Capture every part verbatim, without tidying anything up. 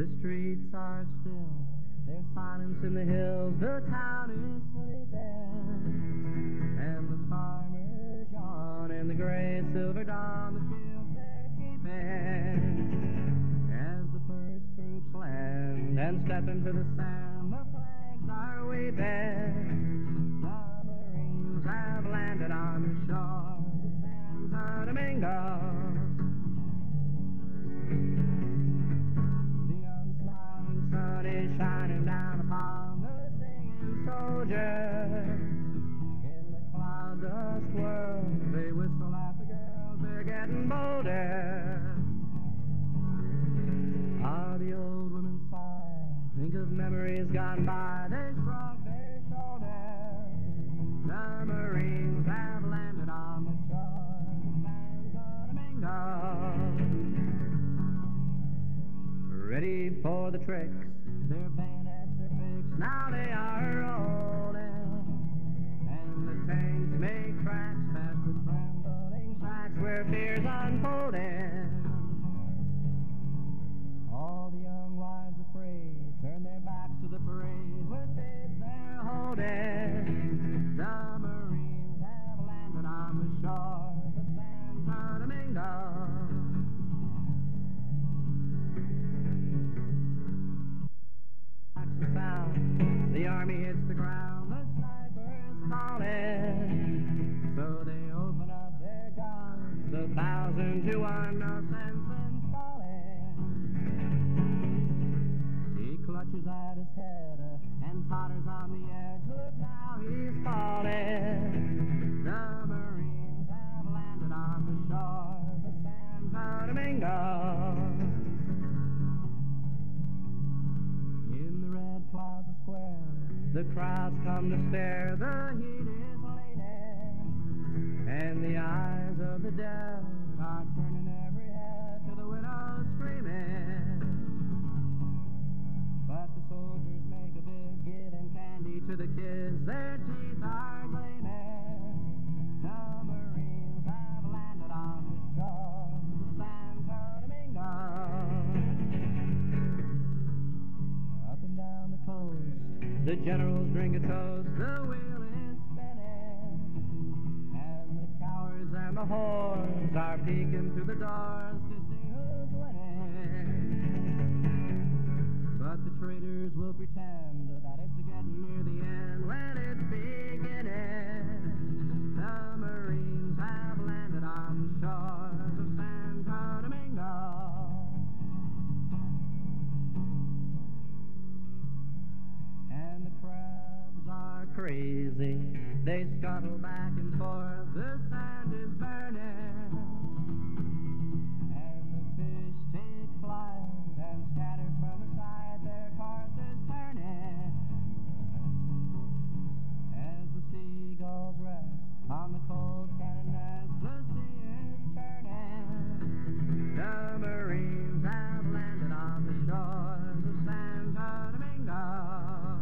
The streets are still, there's silence in the hills, the town is sleeping, and the farmers yawn in the gray silver dawn, the fields they're keeping. As the first troops land and step into the sand, the flags are waving. The Marines have landed on the shore of Santo Domingo. Sun is shining down upon the singing soldiers. In the cloud dust world, they whistle at the girls, they're getting bolder. Ah, the old women sigh, think of memories gone by, they shrug their shoulders. The Marines have landed on the shore of Santo Domingo. Ready for the tricks, their bayonets are fixed, now they are rolling. And the tanks make tracks past the trembling tracks where fear's unfolding. All the young wives afraid turn their backs to the parade with kids they're holding. The Marines have landed on the shore of Santo Domingo. Sound. The army hits the ground, the snipers calling. So they open up their guns, a thousand to one, no sense in stalling. He clutches at his head uh, and totters on the edge. Look, now he's falling. The Marines have landed on the shores of Santo Domingo. Plaza Square, the crowds come to stare, the heat is laden, and the eyes of the dead are turning every head to the widows screaming. But the soldiers make a big get and candy to the kids, their teeth are gleaming. The Marines have landed on the shores of Santo Domingo. Down the coast, the generals drink a toast, the wheel is spinning, and the cowards and the whores are peeking through the doors to see who's winning. But the traitors will pretend that it's getting near the end when it's beginning. The Marines have landed on the shores of Santo Domingo. And the crabs are crazy, they scuttle back and forth, the sand is burning. And the fish take flight and scatter from the side, their course is turning. As the seagulls rest on the cold cannon nest, the sea is turning. The Marines have landed on the shores of Santo Domingo.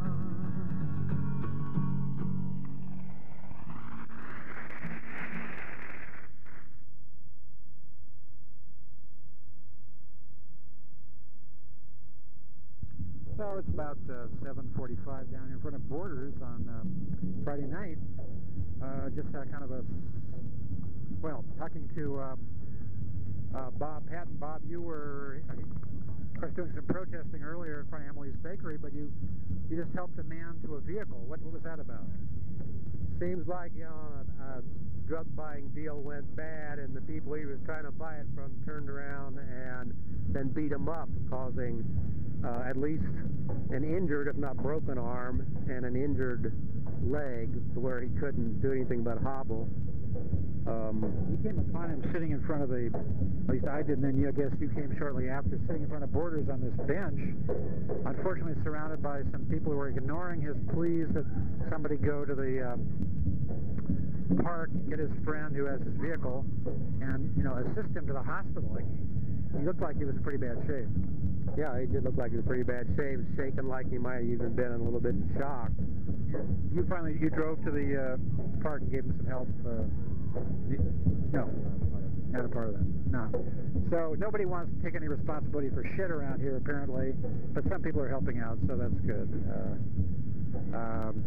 So it's about uh, seven forty-five down here in front of Borders on uh, Friday night. Uh, just uh, kind of a, well, talking to uh, uh, Bob Patton. Bob, you were, uh, of course, doing some protesting earlier in front of Emily's Bakery, but you, you just helped a man to a vehicle. What, what was that about? Seems like, you know, a, a drug buying deal went bad, and the people he was trying to buy it from turned around and then beat him up, causing uh, at least an injured, if not broken arm, and an injured leg to where he couldn't do anything but hobble. Um, we came upon him sitting in front of the, at least I did, and then you, I guess you came shortly after, sitting in front of Borders on this bench, unfortunately surrounded by some people who were ignoring his pleas that somebody go to the uh, park, get his friend who has his vehicle, and, you know, assist him to the hospital. Like, he looked like he was in pretty bad shape. Yeah, he did look like he was in pretty bad shape, shaking like he might have even been a little bit in shock. You finally, you drove to the uh, park and gave him some help? Uh, no. Not a part of that. No. So nobody wants to take any responsibility for shit around here, apparently, but some people are helping out, so that's good. Uh, um,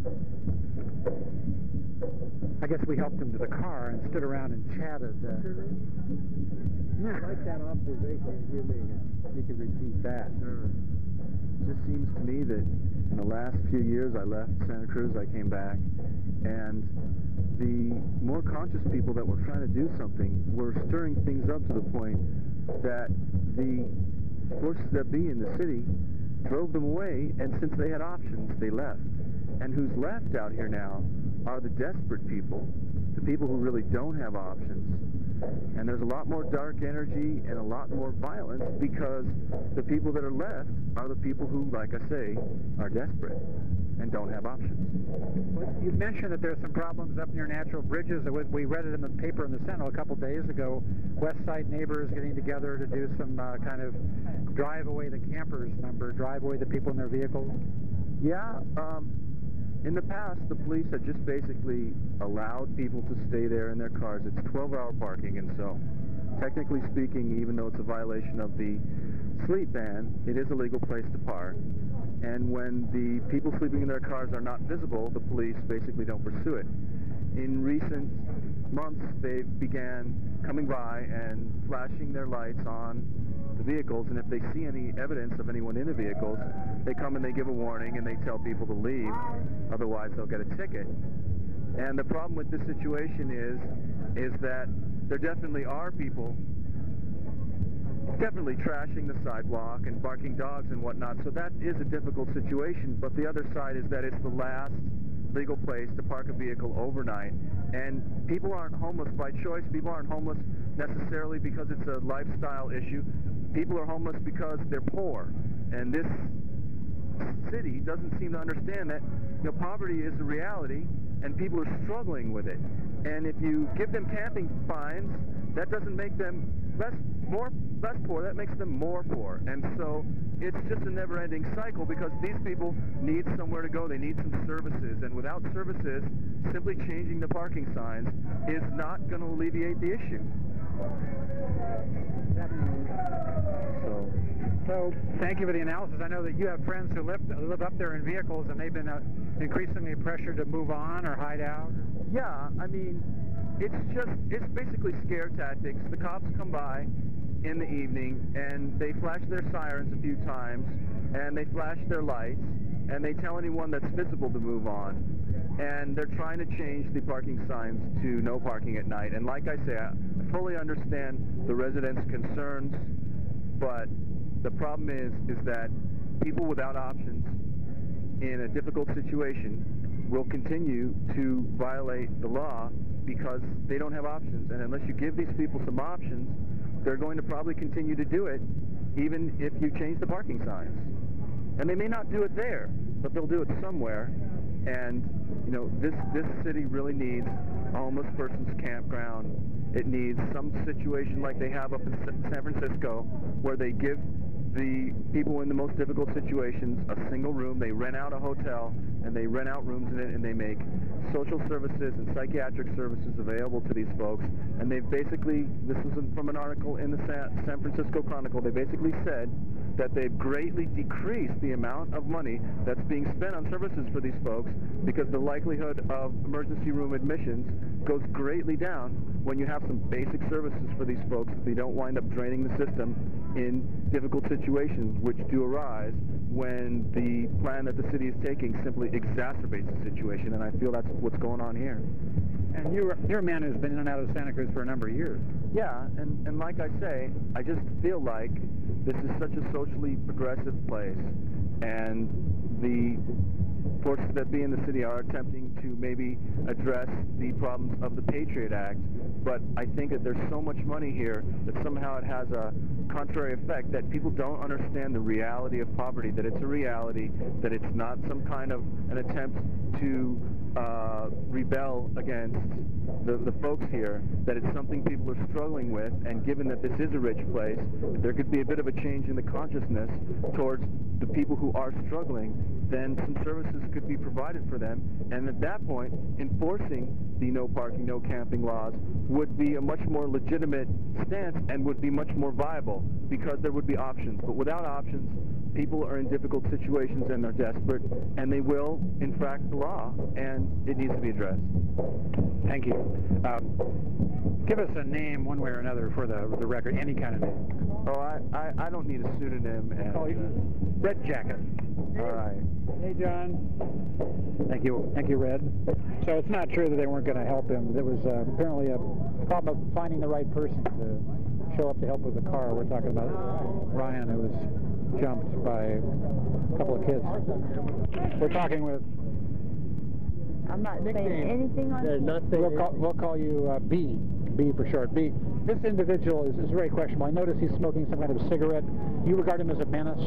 I guess we helped them to the car and stood around and chatted. Uh, I like that observation you made. You can repeat that. Sure. It just seems to me that in the last few years I left Santa Cruz, I came back, and the more conscious people that were trying to do something were stirring things up to the point that the forces that be in the city drove them away, and since they had options, they left. And who's left out here now are the desperate people, the people who really don't have options. And there's a lot more dark energy and a lot more violence because the people that are left are the people who, like I say, are desperate and don't have options. Well, you mentioned that there's some problems up near Natural Bridges. We read it in the paper in the Sentinel a couple days ago. West Side neighbors getting together to do some uh, kind of drive away the campers number, drive away the people in their vehicles. Yeah, um, in the past, the police had just basically allowed people to stay there in their cars. It's twelve hour parking, and so, technically speaking, even though it's a violation of the sleep ban, it is a legal place to park. And when the people sleeping in their cars are not visible, the police basically don't pursue it. In recent months, they began coming by and flashing their lights on the vehicles, and if they see any evidence of anyone in the vehicles, they come and they give a warning and they tell people to leave, otherwise they'll get a ticket. And the problem with this situation is, is that there definitely are people definitely trashing the sidewalk and barking dogs and whatnot, so that is a difficult situation, but the other side is that it's the last legal place to park a vehicle overnight, and people aren't homeless by choice. People aren't homeless necessarily because it's a lifestyle issue. People are homeless because they're poor, and this city doesn't seem to understand that, you know, poverty is a reality, and people are struggling with it. And if you give them camping fines, that doesn't make them less more less poor. That makes them more poor. And so it's just a never-ending cycle because these people need somewhere to go. They need some services, and without services, simply changing the parking signs is not going to alleviate the issue. So, so thank you for the analysis. I know that you have friends who live, live up there in vehicles, and they've been uh, increasingly pressured to move on or hide out. Yeah, I mean, it's just, it's basically scare tactics. The cops come by in the evening, and they flash their sirens a few times, and they flash their lights, and they tell anyone that's visible to move on. And they're trying to change the parking signs to no parking at night. And like I say, I fully understand the residents' concerns, but the problem is, is that people without options in a difficult situation will continue to violate the law because they don't have options. And unless you give these people some options, they're going to probably continue to do it, even if you change the parking signs. And they may not do it there, but they'll do it somewhere. And, you know, this, this city really needs a homeless person's campground. It needs some situation like they have up in San Francisco, where they give the people in the most difficult situations a single room. They rent out a hotel, and they rent out rooms in it, and they make social services and psychiatric services available to these folks. And they've basically, this was from an article in the San, San Francisco Chronicle, they basically said that they've greatly decreased the amount of money that's being spent on services for these folks because the likelihood of emergency room admissions goes greatly down when you have some basic services for these folks so they don't wind up draining the system in difficult situations which do arise when the plan that the city is taking simply exacerbates the situation, and I feel that's what's going on here. And you're, you're a man who's been in and out of Santa Cruz for a number of years. Yeah, and, and like I say, I just feel like this is such a socially progressive place, and the forces that be in the city are attempting to maybe address the problems of the Patriot Act, but I think that there's so much money here that somehow it has a contrary effect, that people don't understand the reality of poverty, that it's a reality, that it's not some kind of an attempt to uh, rebel against the, the folks here, that it's something people are struggling with, and given that this is a rich place, if there could be a bit of a change in the consciousness towards the people who are struggling, then some services could be provided for them, and at that point, enforcing the no parking, no camping laws would be a much more legitimate stance and would be much more viable, because there would be options. But without options, people are in difficult situations and they're desperate, and they will infract the law, and it needs to be addressed. Thank you. Um, give us a name, one way or another, for the, the record, any kind of name. Oh, I, I, I don't need a pseudonym. And, Oh, you, uh, Red Jacket. all right. Hey, John. Thank you. Thank you, Red. So it's not true that they weren't going to help him. There was uh, apparently a problem of finding the right person to show up to help with the car. We're talking about Ryan, who was jumped by a couple of kids. We're talking with... I'm not Nickname. saying anything on They're here. not saying We'll call, we'll call you uh, B. B for short. B. This individual is, is very questionable. I notice he's smoking some kind of a cigarette. You regard him as a menace?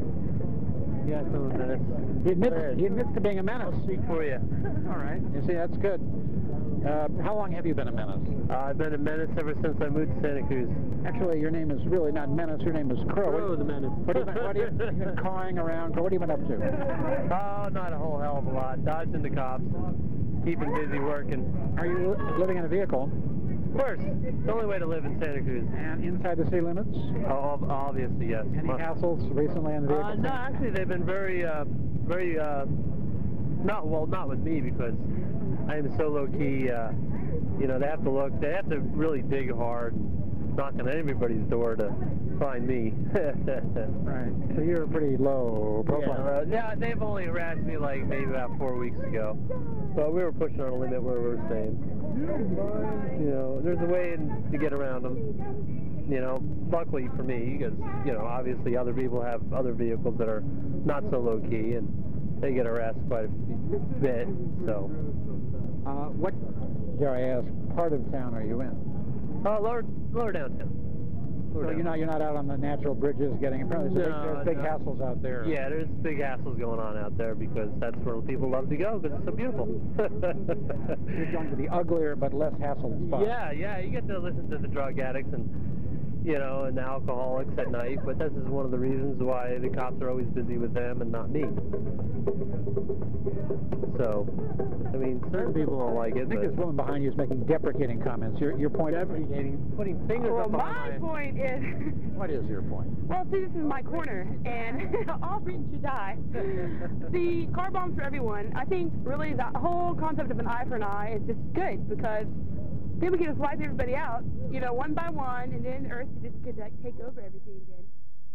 Yes, I'm a menace. He admits, Go ahead. he admits to being a menace. I'll speak for you. All right. You see, that's good. Uh, how long have you been a menace? Uh, I've been a menace ever since I moved to Santa Cruz. Actually, your name is really not Menace. Your name is Crow. Crow the Menace. What have you been, what have you been, you've been cawing around? What have you been up to? Oh, not a whole hell of a lot. Dodging the cops, keeping busy working. Are you li- living in a vehicle? Of course, it's the only way to live in Santa Cruz. And inside the city limits? Oh, ob- obviously, yes. Any Must- hassles recently in the vehicle? Uh, no, actually, they've been very, uh, very, uh, not, well, not with me, because I am so low-key, uh, you know, they have to look, they have to really dig hard, knock on everybody's door to find me. Right. So you're pretty low profile. Yeah, uh, yeah, they've only harassed me like maybe about four weeks ago. But we were pushing our limit where we were staying. You know, there's a way in, to get around them. You know, luckily for me, because, you know, obviously other people have other vehicles that are not so low-key, and they get harassed quite a bit, so. Uh, what, dare I ask, part of town are you in? Uh, lower, lower downtown. Lower So you're downtown. not, you're not out on the natural bridges getting, apparently there's, No, big, there's big no. hassles out there. Yeah, there's big hassles going on out there because that's where people love to go because it's so beautiful. You're going to the uglier but less hassled spots. Yeah, yeah, you get to listen to the drug addicts and, you know, and the alcoholics at night, but this is one of the reasons why the cops are always busy with them and not me. So, I mean, certain people don't like it, I think but this woman behind you is making deprecating comments. Your, your point... deprecating, putting fingers Well, up my on point is, What is your point? well, see, this is my corner, and all reach should die. The car bombs for everyone. I think really the whole concept of an eye for an eye is just good because then we can just wipe everybody out, you know, one by one, and then Earth just could like, take over everything again.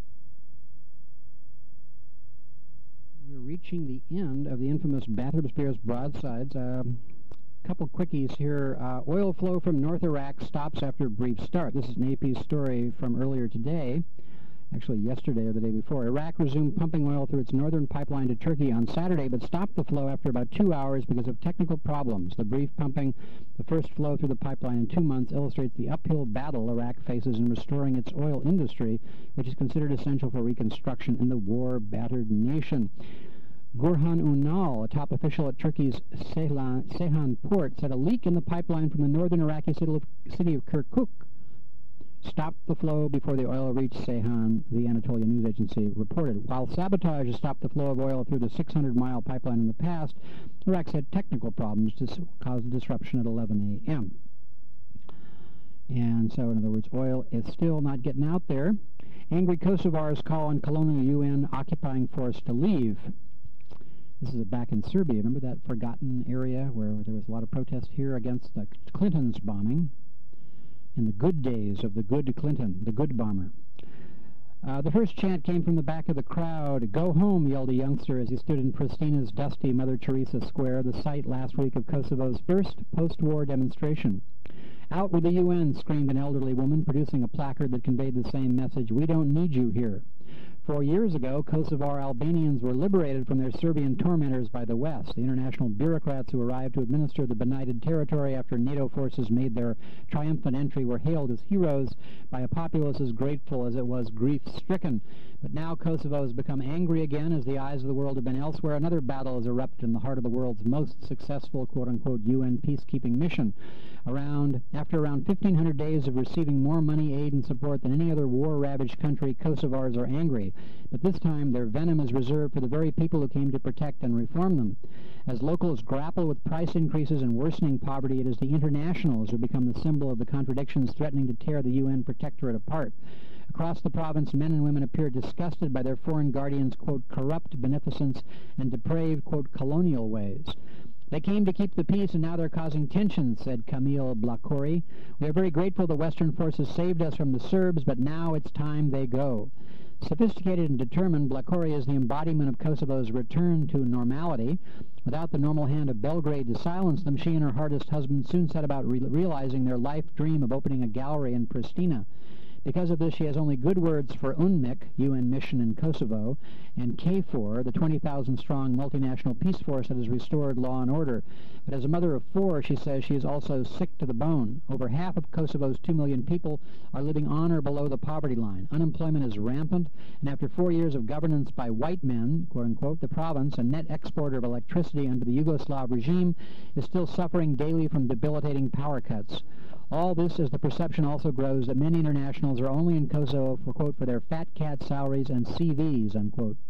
We're reaching the end of the infamous Bathurst Bears broadsides. A um, couple quickies here. Uh, oil flow from North Iraq stops after a brief start. This is an A P story from earlier today, actually yesterday or the day before. Iraq resumed pumping oil through its northern pipeline to Turkey on Saturday, but stopped the flow after about two hours because of technical problems. The brief pumping, the first flow through the pipeline in two months, illustrates the uphill battle Iraq faces in restoring its oil industry, which is considered essential for reconstruction in the war-battered nation. Gurhan Unal, a top official at Turkey's Seyhan, Seyhan port, said a leak in the pipeline from the northern Iraqi city of, city of Kirkuk stopped the flow before the oil reached Seyhan, the Anatolia news agency reported. While sabotage has stopped the flow of oil through the six hundred mile pipeline in the past, Iraq's had technical problems to cause a disruption at eleven a m And so, in other words, oil is still not getting out there. Angry Kosovars call on colonial U N occupying force to leave. This is back in Serbia. Remember that forgotten area where there was a lot of protest here against the Clinton's bombing? In the good days of the good Clinton, the good bomber. Uh, the first chant came from the back of the crowd. "Go home," yelled a youngster as he stood in Pristina's dusty Mother Teresa Square, the site last week of Kosovo's first post-war demonstration. "Out with the U N," screamed an elderly woman, producing a placard that conveyed the same message. "We don't need you here." Four years ago, Kosovar Albanians were liberated from their Serbian tormentors by the West. The international bureaucrats who arrived to administer the benighted territory after NATO forces made their triumphant entry were hailed as heroes by a populace as grateful as it was grief-stricken. But now Kosovo has become angry again as the eyes of the world have been elsewhere. Another battle has erupted in the heart of the world's most successful, quote-unquote, U N peacekeeping mission. Around, after around fifteen hundred days of receiving more money, aid, and support than any other war-ravaged country, Kosovars are angry. But this time, their venom is reserved for the very people who came to protect and reform them. As locals grapple with price increases and worsening poverty, it is the internationals who become the symbol of the contradictions threatening to tear the U N protectorate apart. Across the province, men and women appear disgusted by their foreign guardians', quote, corrupt beneficence and depraved, quote, colonial ways. They came to keep the peace, and now they're causing tension, said Kamil Blakori. We are very grateful the Western forces saved us from the Serbs, but now it's time they go. Sophisticated and determined, Blakori is the embodiment of Kosovo's return to normality. Without the normal hand of Belgrade to silence them, she and her hardest husband soon set about re realizing their life dream of opening a gallery in Pristina. Because of this, she has only good words for UNMIK, U N mission in Kosovo, and KFOR, the twenty thousand strong multinational peace force that has restored law and order. But as a mother of four, she says she is also sick to the bone. Over half of Kosovo's two million people are living on or below the poverty line. Unemployment is rampant, and after four years of governance by white men, quote-unquote, the province, a net exporter of electricity under the Yugoslav regime, is still suffering daily from debilitating power cuts. All this as the perception also grows that many internationals are only in Kosovo for, quote, for their fat cat salaries and C Vs, unquote.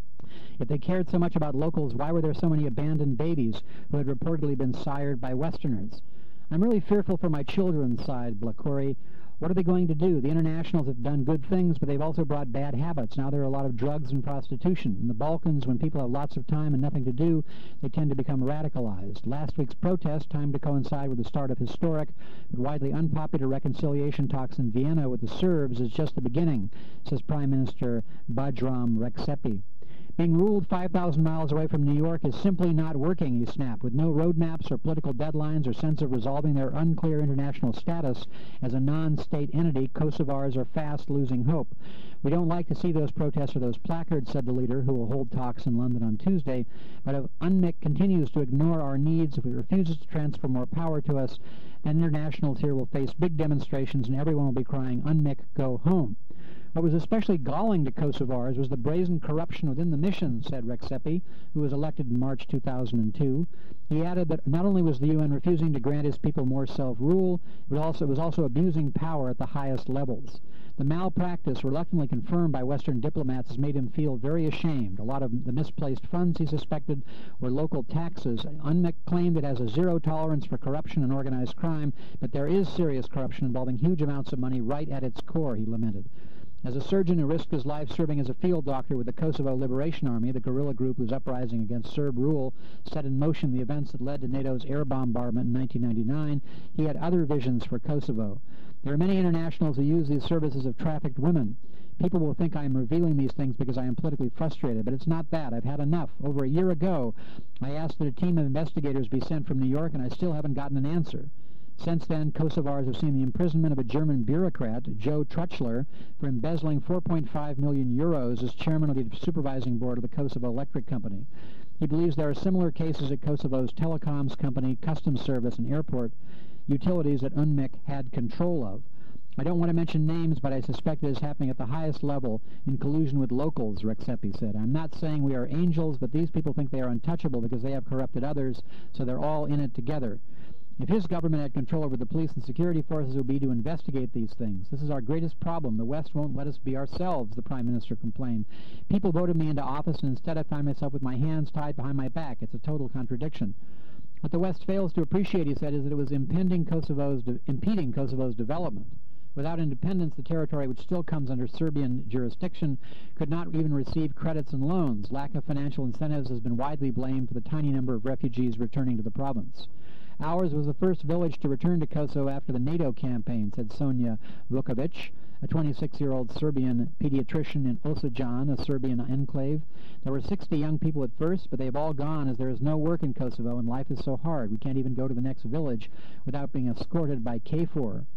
If they cared so much about locals, why were there so many abandoned babies who had reportedly been sired by Westerners? I'm really fearful for my children, sighed Blakori. What are they going to do? The internationals have done good things, but they've also brought bad habits. Now there are a lot of drugs and prostitution. In the Balkans, when people have lots of time and nothing to do, they tend to become radicalized. Last week's protest, timed to coincide with the start of historic but widely unpopular reconciliation talks in Vienna with the Serbs, is just the beginning, says Prime Minister Bajram Recep. Being ruled five thousand miles away from New York is simply not working, he snapped. With no roadmaps or political deadlines or sense of resolving their unclear international status as a non-state entity, Kosovars are fast losing hope. We don't like to see those protests or those placards, said the leader, who will hold talks in London on Tuesday. But if UNMIK continues to ignore our needs, if it refuses to transfer more power to us, then internationals here will face big demonstrations and everyone will be crying, UNMIK, go home. What was especially galling to Kosovars was the brazen corruption within the mission, said Recep, who was elected in March two thousand two. He added that not only was the U N refusing to grant his people more self-rule, it also, it was also abusing power at the highest levels. The malpractice, reluctantly confirmed by Western diplomats, has made him feel very ashamed. A lot of the misplaced funds, he suspected, were local taxes. UNMIK claimed it has a zero tolerance for corruption and organized crime, but there is serious corruption involving huge amounts of money right at its core, he lamented. As a surgeon who risked his life serving as a field doctor with the Kosovo Liberation Army, the guerrilla group whose uprising against Serb rule set in motion the events that led to NATO's air bombardment in nineteen ninety-nine, he had other visions for Kosovo. There are many internationals who use these services of trafficked women. People will think I am revealing these things because I am politically frustrated, but it's not that. I've had enough. Over a year ago, I asked that a team of investigators be sent from New York, and I still haven't gotten an answer. Since then, Kosovars have seen the imprisonment of a German bureaucrat, Joe Truchler, for embezzling four point five million euros as chairman of the supervising board of the Kosovo Electric Company. He believes there are similar cases at Kosovo's telecoms company, customs service, and airport utilities that UNMIK had control of. I don't want to mention names, but I suspect it is happening at the highest level in collusion with locals, Recep said. I'm not saying we are angels, but these people think they are untouchable because they have corrupted others, so they're all in it together. If his government had control over the police and security forces, it would be to investigate these things. This is our greatest problem. The West won't let us be ourselves, the Prime Minister complained. People voted me into office, and instead I find myself with my hands tied behind my back. It's a total contradiction. What the West fails to appreciate, he said, is that it was impending Kosovo's de impeding Kosovo's development. Without independence, the territory, which still comes under Serbian jurisdiction, could not even receive credits and loans. Lack of financial incentives has been widely blamed for the tiny number of refugees returning to the province. Ours was the first village to return to Kosovo after the NATO campaign, said Sonja Vukovic, a twenty-six-year-old Serbian pediatrician in Osajan, a Serbian enclave. There were sixty young people at first, but they have all gone as there is no work in Kosovo and life is so hard. We can't even go to the next village without being escorted by KFOR.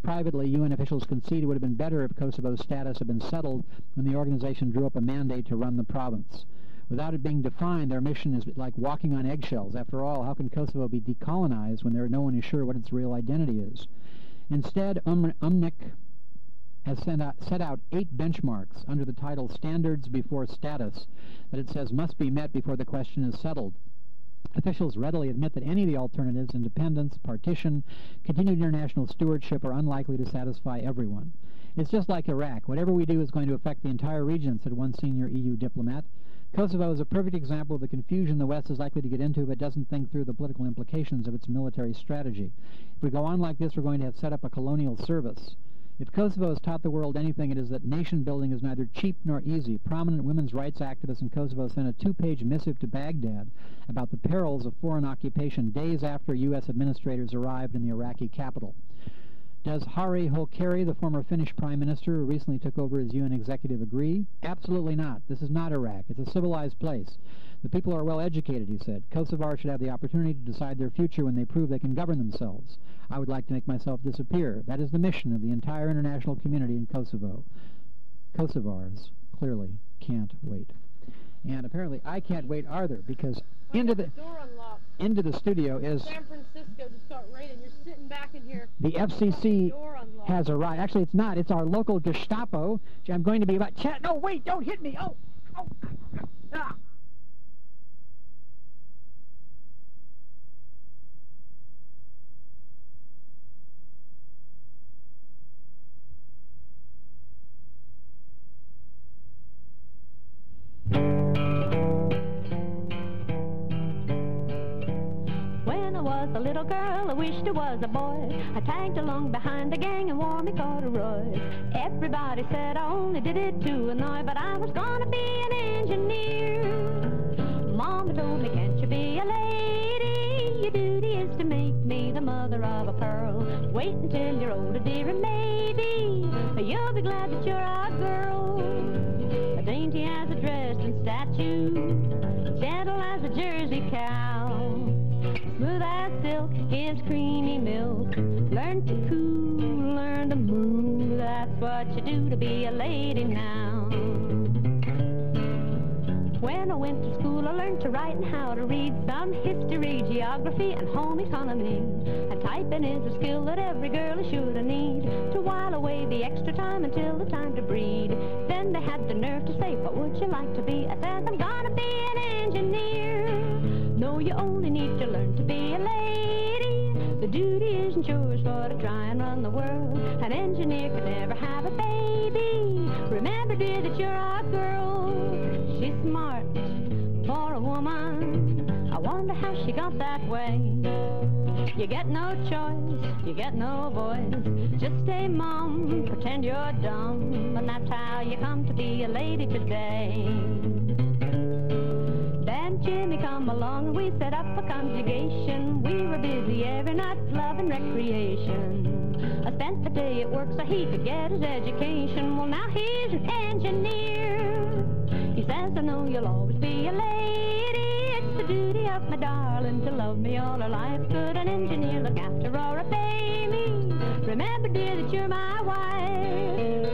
privately, U N officials concede it would have been better if Kosovo's status had been settled when the organization drew up a mandate to run the province. Without it being defined, their mission is like walking on eggshells. After all, how can Kosovo be decolonized when there no one is sure what its real identity is? Instead, um, UNMIK has sent out, set out eight benchmarks under the title Standards Before Status that it says must be met before the question is settled. Officials readily admit that any of the alternatives, independence, partition, continued international stewardship, are unlikely to satisfy everyone. It's just like Iraq. Whatever we do is going to affect the entire region, said one senior E U diplomat. Kosovo is a perfect example of the confusion the West is likely to get into if it doesn't think through the political implications of its military strategy. If we go on like this, we're going to have set up a colonial service. If Kosovo has taught the world anything, it is that nation-building is neither cheap nor easy. Prominent women's rights activists in Kosovo sent a two-page missive to Baghdad about the perils of foreign occupation days after U S administrators arrived in the Iraqi capital. Does Harri Holkeri, the former Finnish prime minister who recently took over as U N executive, agree? Absolutely not. This is not Iraq. It's a civilized place. The people are well educated, he said. Kosovars should have the opportunity to decide their future when they prove they can govern themselves. I would like to make myself disappear. That is the mission of the entire international community in Kosovo. Kosovars clearly can't wait. And apparently I can't wait either, because into the, door unlocked. into the studio is San Francisco to start raining. You're sitting back in here. the F C C Door unlocked. has arrived. Actually, it's not. It's our local Gestapo. I'm going to be about... Chat. No, wait, don't hit me. Oh, oh. Ah. When I was a little girl, I wished I was a boy. I tagged along behind the gang and wore me corduroys. Everybody said I only did it to annoy, but I was gonna be an engineer. Mama told me, can't you be a lady? Your duty is to make me the mother of a pearl. Wait until you're older, dear, and maybe you'll be glad that you're a girl. Dainty as a dressed-in statue, gentle as a Jersey cow, smooth as silk, gives creamy milk. Learn to coo, learn to move, that's what you do to be a lady now. When I went to school, I learned to write and how to read, some history, geography, and home economy. And typing is a skill that every girl is sure to need, to while away the extra time until the time to breed. Then they had the nerve to say, what would you like to be? I said, I'm gonna be an engineer. No, you only need to learn to be a lady. The duty isn't yours for to try and run the world. An engineer can never have a baby. Remember, dear, that you're a girl. She's smart for a woman. I wonder how she got that way. You get no choice, you get no voice. Just stay mum, pretend you're dumb, and that's how you come to be a lady today. Then Jimmy come along and we set up a conjugation. We were busy every night, love and recreation. I spent the day at work so he could get his education. Well, now he's an engineer. He says, I know you'll always be a lady. It's the duty of my darling to love me all her life. Could an engineer look after or obey me? Remember, dear, that you're my wife.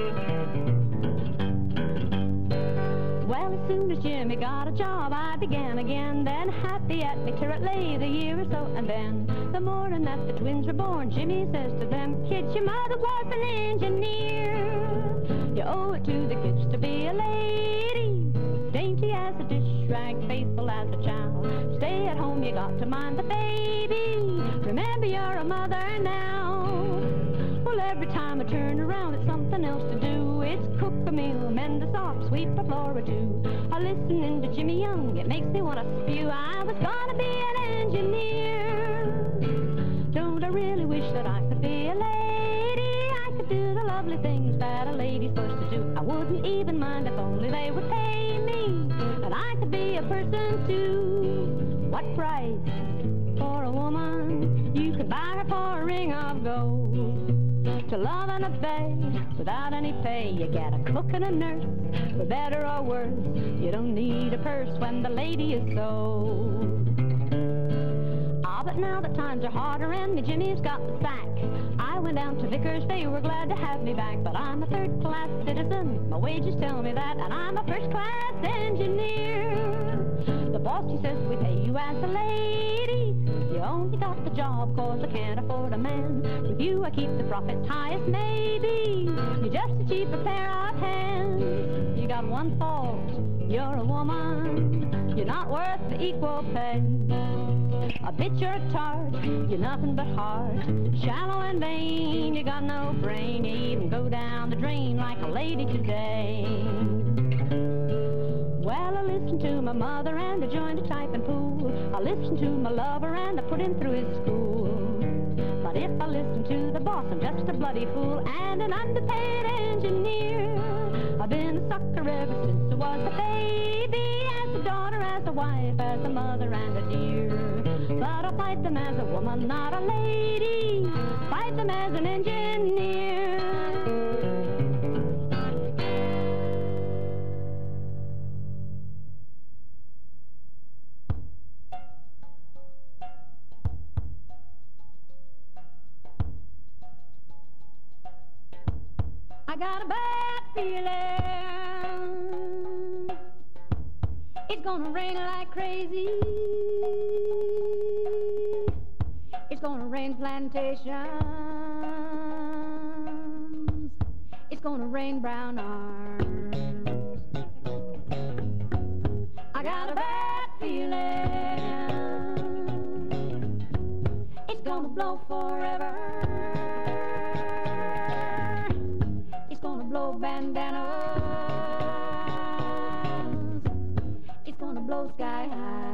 Well, as soon as Jimmy got a job, I began again. Then happy at me till it lay the year or so. And then, the morning that the twins were born, Jimmy says to them, kids, your mother was an engineer. You owe it to the kids to be a lady. Dainty as a dish rag, faithful as a child. Stay at home, you got to mind the baby. Remember, you're a mother now. Well, every time I turn around, it's something else to do. It's cook a meal, mend a sock, sweep a floor or two. I listening to Jimmy Young, it makes me want to spew. I was gonna be an engineer. Don't I really wish that I could be a lady? I could do the lovely things that a lady's supposed to do. I wouldn't even mind if only they would pay me. And I could be a person too. What price for a woman? You could buy her for a ring of gold. To love and obey without any pay. You get a cook and a nurse, for better or worse. You don't need a purse when the lady is sold. I'll but now the times are harder and me Jimmy's got the sack. I went down to Vickers, they were glad to have me back, but I'm a third-class citizen, my wages tell me that, and I'm a first-class engineer. The boss, he says, we pay you as a lady. You only got the job cause I can't afford a man. With you I keep the profits high as maybe. You're just a cheaper pair of hands. You got one fault, you're a woman. You're not worth the equal pay. A bitch or a tart, you're nothing but hard. Shallow and vain, you got no brain. You even go down the drain like a lady today. Well, I listened to my mother and I joined a typing pool. I listened to my lover and I put him through his school. But if I listen to the boss, I'm just a bloody fool and an underpaid engineer. I've been a sucker ever since I was a baby, as a daughter, as a wife, as a mother and a dear. But I'll fight them as a woman, not a lady. Fight them as an engineer. I got a bad feeling it's gonna rain like crazy. It's gonna rain plantations. It's gonna rain brown arms. I got a bad feeling it's gonna blow forever. It's gonna blow bandanas. It's gonna blow sky high.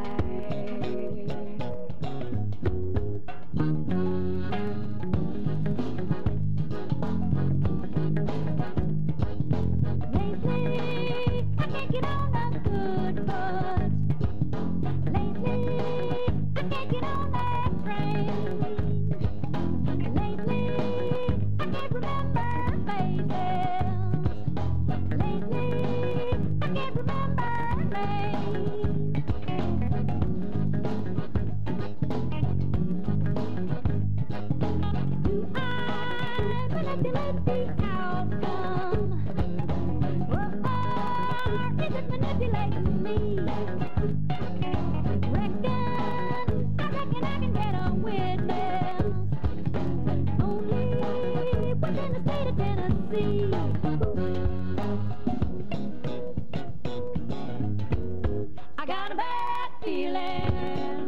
I got a bad feeling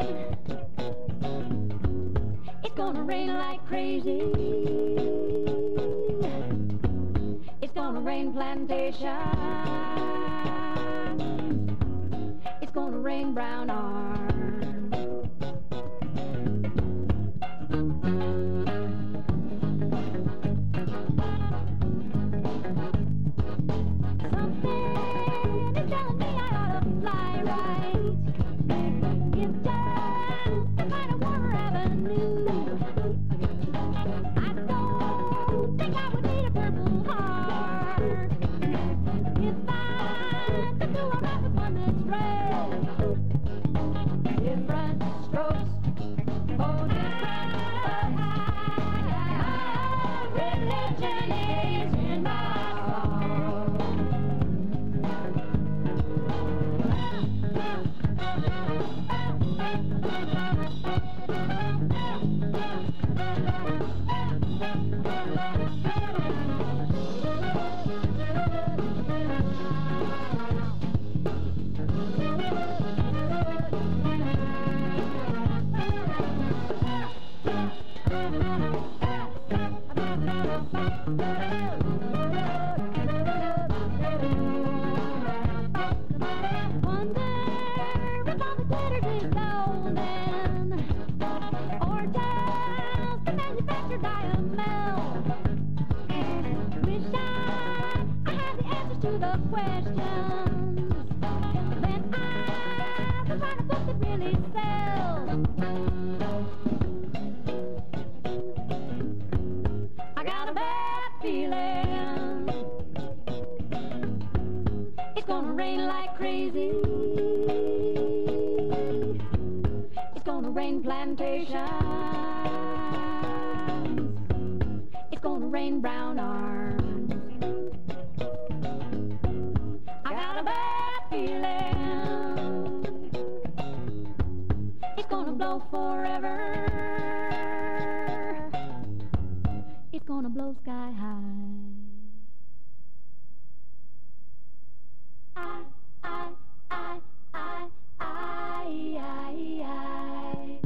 it's gonna rain like crazy. It's gonna rain plantation. It's gonna rain brown arms. It's gonna rain like crazy. It's gonna rain plantations. It's gonna rain brown arms. I got a bad feeling it's gonna blow forever. It's gonna blow sky high. I, I, I, I, I, I, I.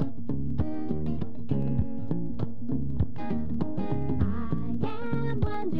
I am wondering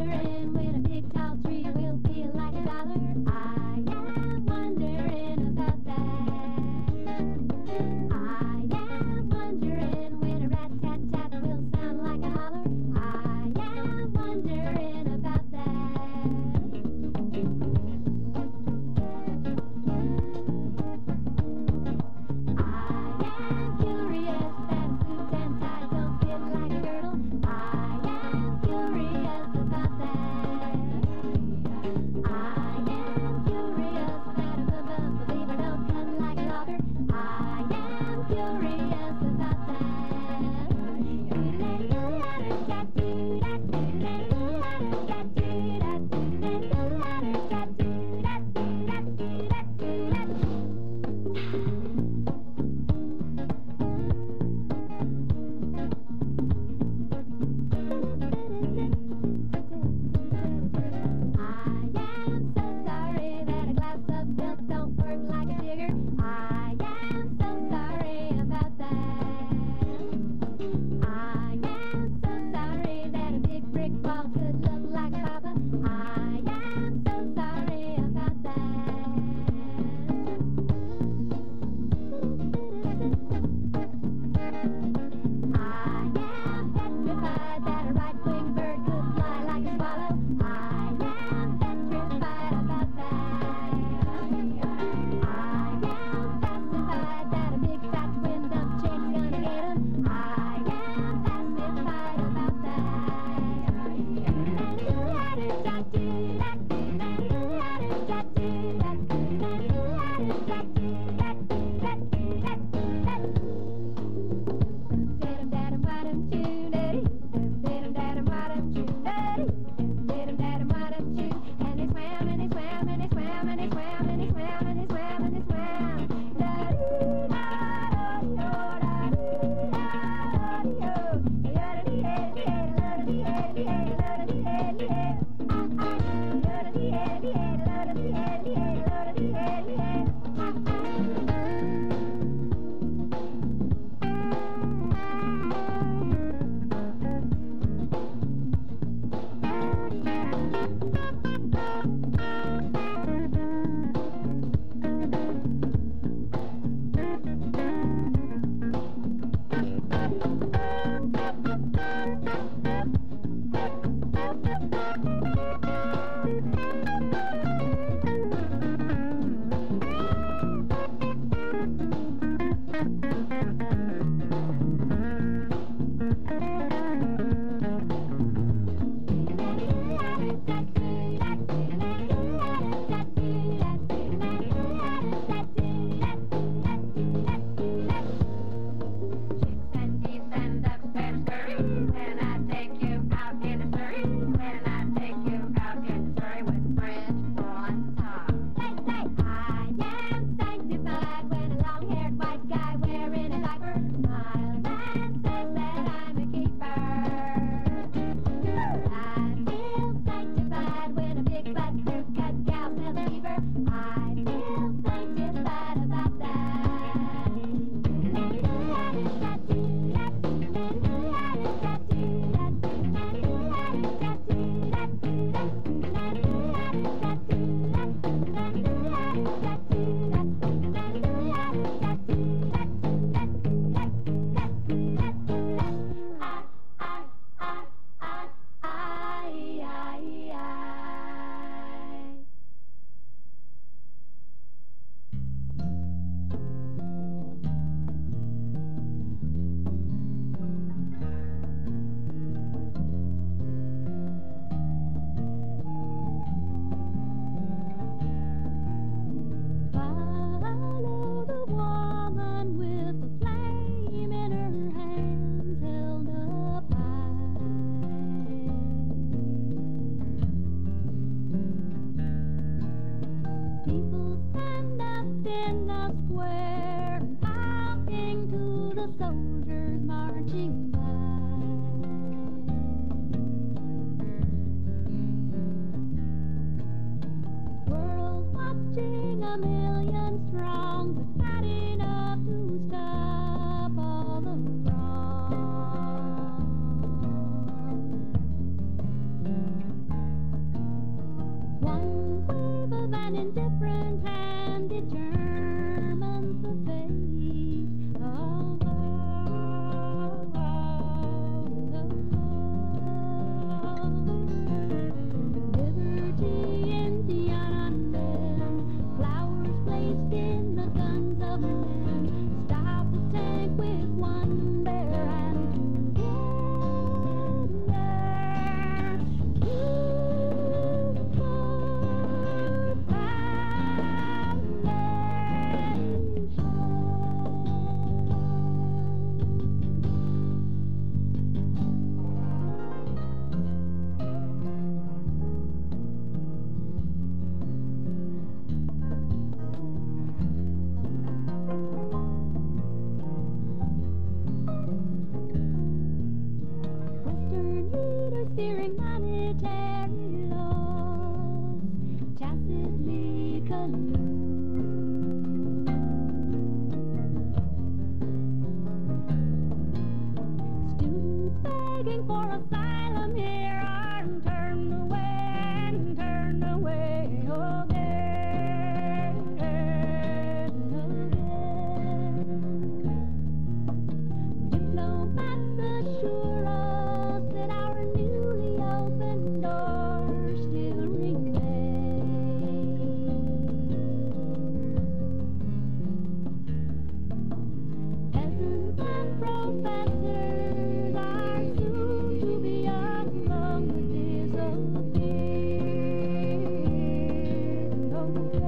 packed in the square and talking to the soldiers marching by. World watching a million strong, but not enough to stop all the wrong. One wave of an indifferent hand determines the fate of all the world. Liberty in Tiananmen, flowers placed in the guns of men. Stop the tank with one bare hand together. You for Western leaders fearing monetary laws tacitly collude. Students begging for asylum here are turned away and turned away again and again. Diplomats assure us that our newly opened doors still remain. Peasants and professors are soon to be among the disappeared. Oh,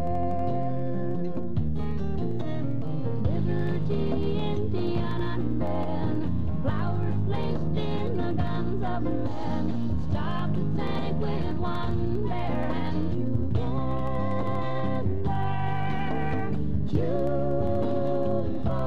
yes. Liberty in Tiananmen, flowers placed in the guns of men. Stop the tank with one bare hand together. You for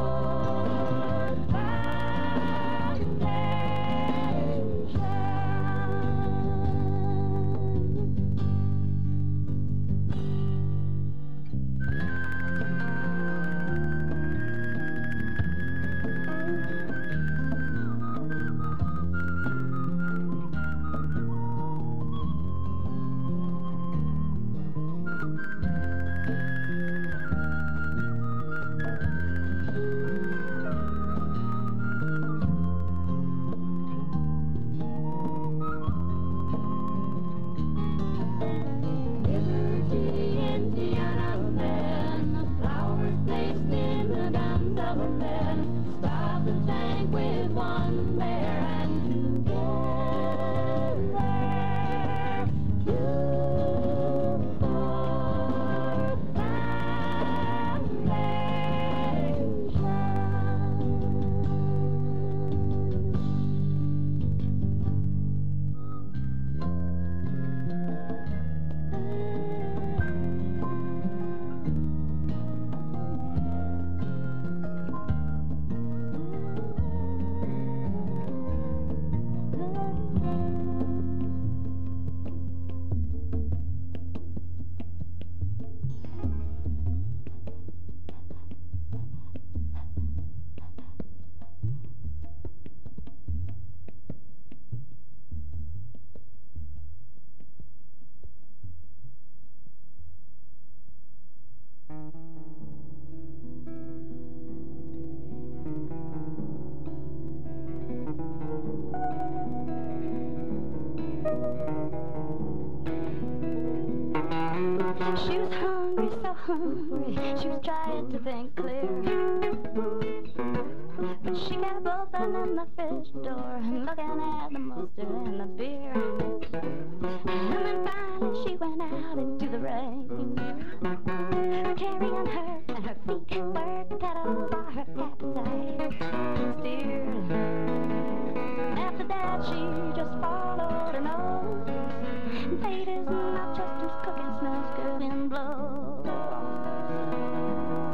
Liberty in Tiananmen, flowers placed in the guns of men. Stop the tank with one bare hand together. You for She was hungry, so hungry, she was trying to think clear. But she kept opening the fridge door and looking at the mustard and the beer. And then finally she went out into the rain, carrying her and her feet were the pedals of her appetite steered. After that she just followed her nose. Fate is not just as cooking smells good and blows.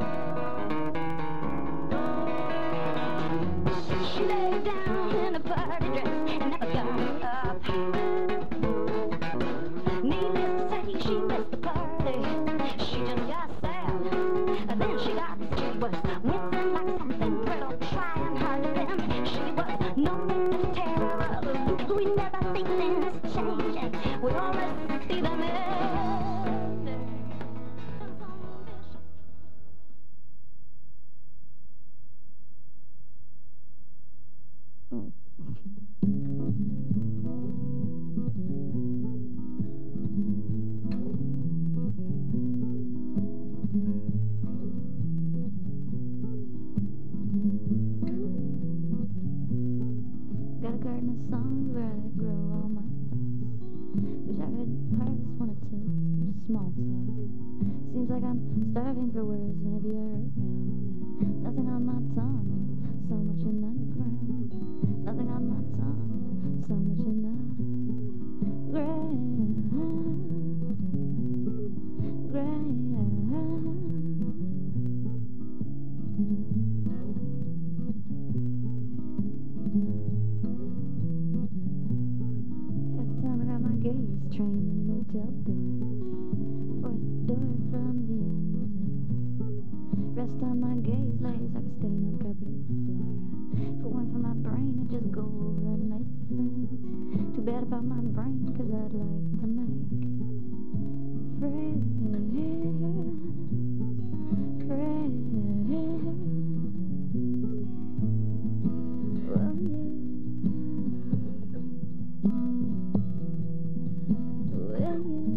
small talk. Seems like I'm starving for words whenever you're around. Nothing on my tongue, so much in the ground. Nothing on my tongue, so much in the ground. Ground. Every time I got my gaze trained on your motel door, fourth door from the end. Rest on my gaze lays like a stain on the carpeted floor. If it weren't for my brain, I'd just go over and make friends. Too bad about my brain, cause I'd like to make friends. Friends. Oh yeah. Well yeah.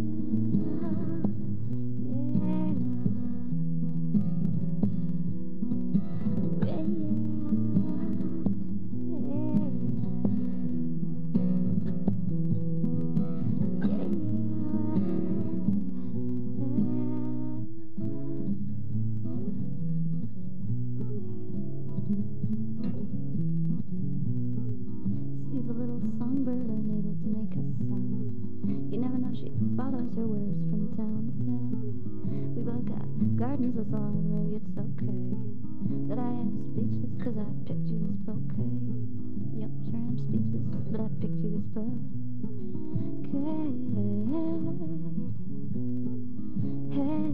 See the little songbird unable to make a sound. You never know, she follows her words from town to town. We both got gardens of songs, maybe it's okay that I am speechless cause I picked you this bouquet. Yep, sure am speechless, but I picked you this bouquet. Hey,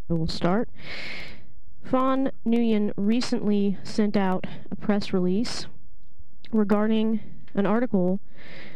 We'll start. Fawn Nguyen recently sent out a press release regarding an article